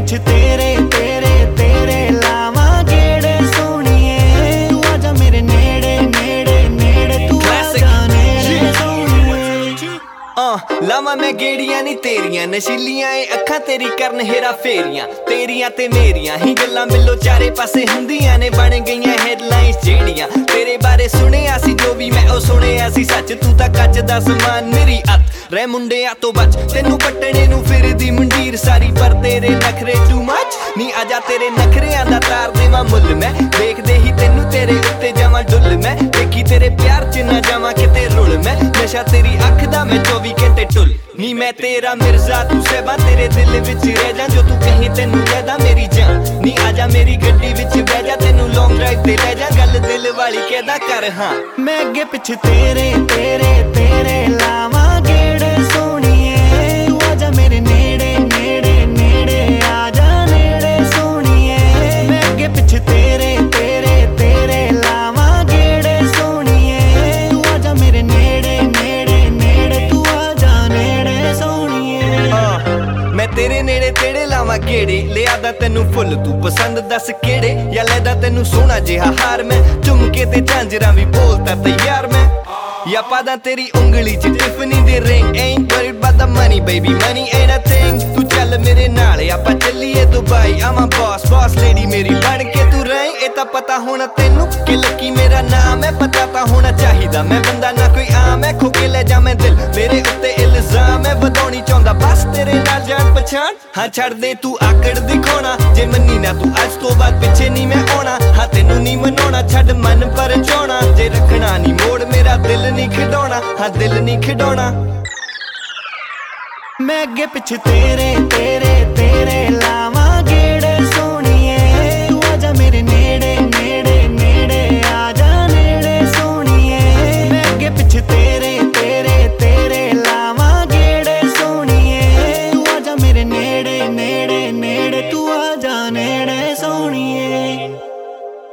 पिछे तेरे तेरे तेरे लावा गेड़े सोनिए, तू आजा मेरे नेड़े नेड़े नेड़े, तू आजा नेड़े सोनिए। लावा मैं गेड़ियां नी तेरियां, नशीलियां ए अखां तेरी करन हेरा फेरियां, तेरियां ते मेरियां ही गल्लां मिलो चारे पासे हुंदियां ने, बन गईयां हेडलाइंस जेड़ियां तेरे बारे सुनिया सी, जो भी मैं ओ सुनिया सी सच, तू तां कच दा समान मेरी अत रै मुंडिया तो बच, तेनू पट्टने नू फिरदी मंडीर सारी, पर तेरे नखरे टू मच नी, आजा तेरे नखरियां दा तार देवां मुल मैं, देखदे ही तेनू तेरे उत्ते जावां डुल मैं, देखी तेरे प्यार च ना जावां किते रुल मैं, नशा तेरी अख दा मैं 24 घंटे टुल नी, मैं तेरा मिर्जा तू सहबा, तेरे दिल विच रह जा, जो तू कहीं तेनू कहदा मेरी जान नी, आजा मेरी गड्डी विच बह जा, तेनू लॉन्ग ड्राइव ते ले जा, गल दिल वाली कहदा कर हाँ। मैं अगे पिछे तेरे तेरे तेरे लावा गेड़े सोनिए, तू आजा मेरे नेड़े नेड़े नेड़े, आजा नेड़े सोनिए। मैं अगे पिछे तेरे तेरे तेरे लावा गेड़े सोनिए, तू आजा मेरे नेड़े नेड़े नेड़े, तू आजा नेड़े सोनिए। मैं तेरे नेड़े तेड़े लावां गेड़े, लिया दा तेनू फुल तू पसंद दस केड़े, या लैदा तेनू सोहना जिहा हार मैं, झुमके ते झांजरां भी बोलता तैयार मैं, या पादा तेरी उंगली च टिफनी दे ring, ain't worried about the money baby, money ain't a thing, तू चल मेरे नाल आपां चलीए Dubai, I'm a boss boss lady मेरी बन के तू रही, ए तां पता होना तेनू कि लकी मेरा नाम है, पता तां होना चाहिदा मैं बंदा ना कोई आम है, खो के ले जा मैं दिल मेरे उत्ते इल्जाम है, वधाउणी चाहुंदा बस तेरे नाल जान पछाण, हाँ छड़ दे तू आकड़ दिखाउणा, जे मन्नी ना तू अज तो बाद पिछे नहीं मैं आउणा, हाँ तेनू नहीं मनाउणा छड़ मन पर चाहुणा, जे रखना नहीं मोड़ मेरा दिल नहीं खिडौना, हाँ दिल नहीं खिडौना। मैं अगे पिछे तेरे तेरे तेरे